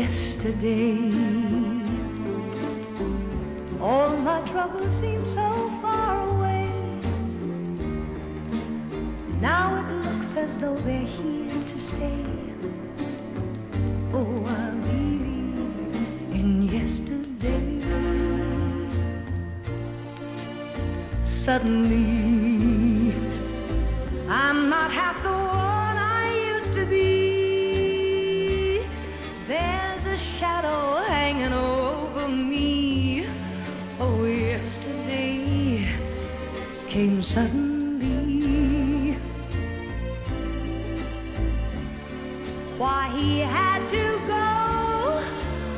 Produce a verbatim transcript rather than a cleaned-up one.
yesterday. All my troubles seem so far away. Now it looks as though they're here to stay. Oh, I believe in yesterday. Suddenly, I'm not half the one I used to be. There's a shadow hanging over me. Oh, yesterday came suddenly.